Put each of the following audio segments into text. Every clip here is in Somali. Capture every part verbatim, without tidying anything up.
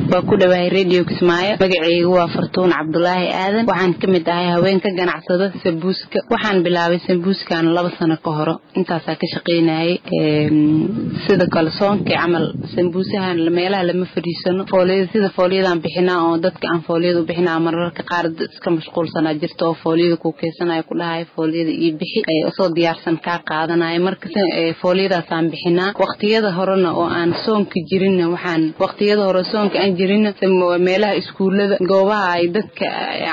waa ku dhawahay radio Kismaayo magacaygu waa Fartuun Cabdullaahi Aadan waxaan kamid ahay haweenka ganacsada sambuuska waxaan bilaabay sambuuskan laba sano ka hor intaas ka shaqeynayay sida kalsoonka amal sambuusahan meelaha lama fariisano fooliyada sida fooliyadan bixinaa oo dadka aan fooliyada u bixinaa mararka qaar iska mashquulsanaa jirto oo fooliyada ku keysanayo ku dhahay fooliyada iyo bixi ay soo diyaarsan ka qaadanay marka fooliyadaas aan bixinaa waqtiyada horena oo aan soonka jirin waxaan waqtiyada hore soonka aan jirin meelaha iskuulada goobaha ay dadka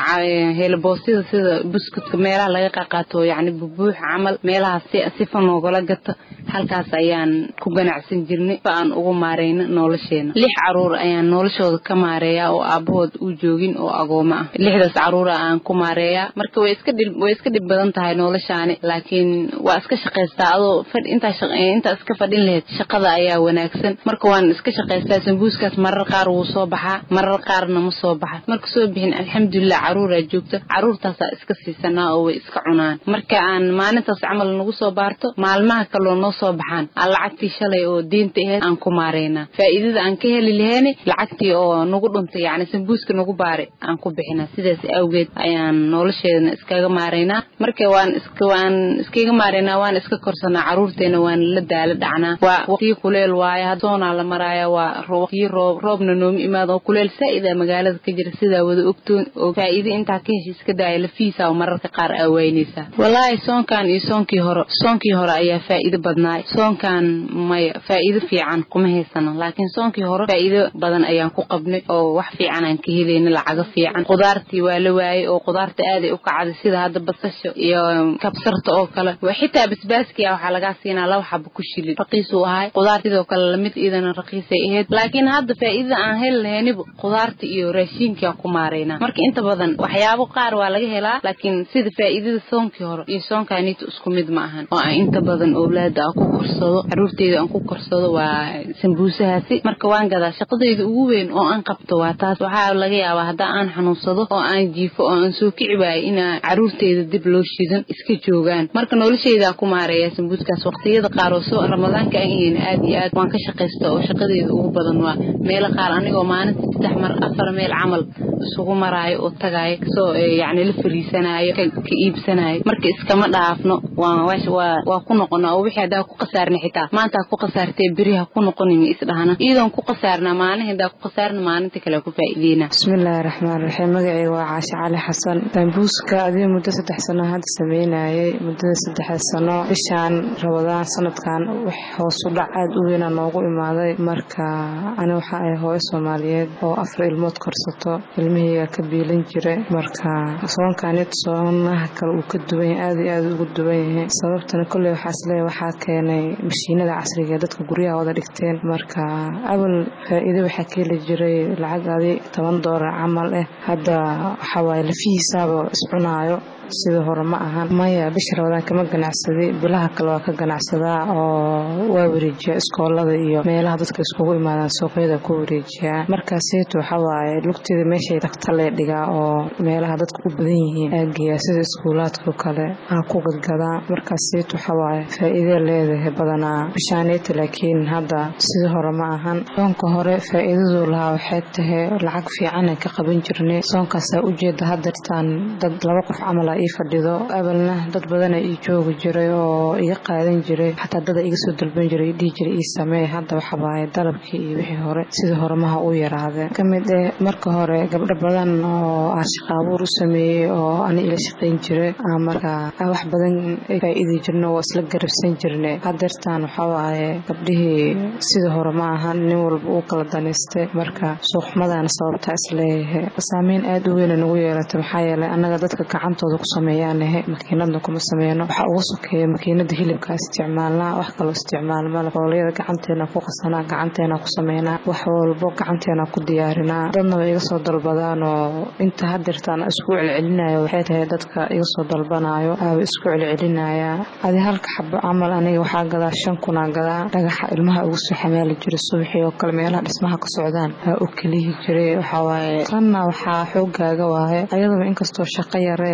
helboosida sida buskudka meelaha laga qaqaato yaani bubuux amal meelaha si sifan oo kala gato halkaas ayaan ku ganacsan jirnay baan ugu maareyna nolosheena lix caruur ayaan noloshooda ka maareeya oo aabahood u joogin oo agooma ah lixdaas caruur aan ku maareeya marka way iska dib way iska dib badan tahay noloshaani laakiin waa iska shaqeystaa adoo fad inta shaqeey inta iska fadhin lahayd shaqada ayaa wanaagsan marka waan iska shaqeystaa sambuuskaas marar qaar uu soo baxaa marar qaarna ma soo baxa marka soo bixin alxamdulillah caruur ay joogto caruurtaas iska siisanaa oo way iska cunaan marka aan maalintaas amal nagu soo baarto maalmaha kale oo noo soo baxaan lacagtii shalay oo diinta ah aan ku maareena faa'iidada aan ka heli lahayn lacagtii oo nagu dhuntay yaani sambuuska nagu baaray aan ku bixinaa sidaas awgeed ayaan nolosheena iskaga maareena marka waan iska waan iskaga maareena waan iska korsanaa caruurteena waan la daala dhacnaa waa waqti kuleel waaya hadoona la maraaya waa waqti roob roobna noomi imaado kuleel saa'ida magaalada ka jira sida wada ogtoon oo faa'iido inta ka heshiis ka daay la fiisa oo mararka qaar aweynaysa wallahi soonkan iyo soonkii hore soonkii hore ayaa faa'iido badnaay soonkan may faa'iido fiican kuma heysana laakiin soonkii hore faa'iido badan ayaan ku qabnay oo wax fiican aan ka helayna lacag fiican qudaartii waa la waayay oo qudaarta aad ay u kacday sida hadda basasho iyo kabsarta oo kale waa xitaa basbaaskiya waxa laga siinaa laba xabo ku shilin raqiis u ahay qudaartida oo kale lamid idana raqiis ay ahayd laakiin hadda faa'iido aan helayn qudaarta iyo raashinka ku maareena marka inta badan waxyaabo qaar waa laga helaa laakiin sida faa'iidada soonkii hore iyo soonkaanita isku mid ma ahan oo inta badan awlaada ku korsado caruurteeda aan ku korsado waa sambuusahaasi marka waan gadaa shaqadeyda ugu weyn oo aan qabto waa taas waxa laga yaabaa hadda aan xanuunsado oo aan jiifo oo aan soo kici waay in caruurteeda dib loo shidan iska joogaan marka nolosheeda ku maareeya sambuuskaas waqtiyada qaar oo soo ramadaanka aan aad iyo aad waan ka shaqeystaa oo shaqadeyda ugu badan waa meel qaar anigoo maalinta saddex mar afar meel amal isugu maraayo oo tagay soo yaani la fariisanayo ka iibsanayo marka iska ma dhaafno waa waa waa ku noqonaa oo wixii hada ku qasaarnay xitaa maanta ku qasaartay biriha ku noqonin isdhahana iidan ku qasaarna maalinta ku qasaarna maalinta kale ku faa'iideena bismillaahir rahmaanir rahiim magacaygu waa Caasha Cali Xasan sambuuska adii muddo saddex sano hadda sameynayay muddo saddex sano bishaan Ramadaan sanadkan wax hoos u dhac aad u weyn noogu imaaday marka ana waxa ay hooyo Soomaaliyeed oo afar ilmood korsato ilmihiga ka biilan jiray marka soonkaanid soonaha kale uu ka duwan aad iyo aad ugu duwan yahay sababtana kulli waxa isleeyahay waxa keenay mashiinada casriga ee dadka guryaha wada dhigteen marka awal faa'iido waxa ka heli jiray lacag adi toban doolar amal ah hadda waxa way la fiisaabo iscunaayo sida hore ma ahan maya bisha Ramadaan kama ganacsaday bilaha kale waa ka ganacsadaa oo waa wareejiya iskoolada iyo meelaha dadka iskugu imaadaan suuqyada ku wareejiya markaas waxa waaye lugteeda meeshay tagtale dhiga oo meelaha dadku u badan yihiin aagiya sida iskoolaadka kale aan ku gadgadaa markaas waxa waaye faa'iido leedahay badanaa bishaaneeta laakiin hadda sida hore ma ahan soonka hore faa'iidadu lahaa waxay tahay lacag fiican ka qaban jirnay soonkaas u jeeda hadartaan dad laba qof amal ay fadhido abalna dad badan ay joogi jiray oo iga qaadan jiray hatta dad iga soo dalban jiray dhig jiray ii sameey hadda waxa baay dalabkii iyo wixii hore sida hore ma u yaraadeen kamid ah marka hore gabdho badan oo ashqaabuur u sameeyay oo aan ila shaqeyn jiray marka wax badan faa'iido jirno oo isla garabsan jirnay hadartaan waxa waaye gabdhihii sida hore ma ahan nin walba uu kala daneystay marka suuqmadana sababta isleeyahay saameyn aad u weyn nagu yeelatay maxaa yeelay anaga dadka gacantooda sameeyaan makiinada kuma sameeyno waxa ugu sokeeyo makiinada hilibka isticmaalna wax kale isticmaal ma qooliyada gacanteena ku qasana gacanteena ku sameeyna wax walbo gacanteena ku diyaarina dadna way iga soo dalbadaan oo inta hadirtaan isku celcelinayo waxay tahay dadka iga soo dalbanayo ay isku celcelinaya adi halka xabo amal aniga waxa gadaa shan kun gadaa dhagaxa ilmaha ugu soo xamaali jiray subaxii oo kale meelaha dhismaha ka socdaan oo kaliya jiray waxa waaye kana waxa xoogaaga waaye ayadoo inkastoo shaqo yareen wallahi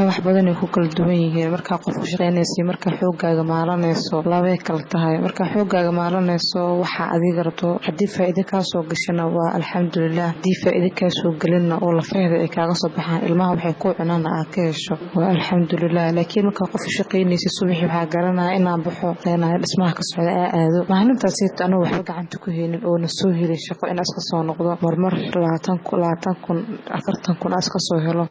والله wax badan ay ku kala duwan yihiin marka qof u shaqeynaysi marka xoogaaga maalanayso laba kala tahay marka xoogaaga maalanayso waxa adiga rabto hadii faa'iido ka soo gashana waa alxamdulillah hadii faa'iido ka soo galina oo la faa'iido ay kaaga soo baxaan ilmaha waxay ku cunaan aad ka hesho waa alxamdulillah laakiin marka qof shaqeynaysi subaxii waxa garanaa inaan baxo leenahay dhismaha ka socda aado maalintaas iyada wax gacanta ku heenin oo na soo helay shaqo in aska soo noqdo marmar labaatan kun afartan kun aska soo helo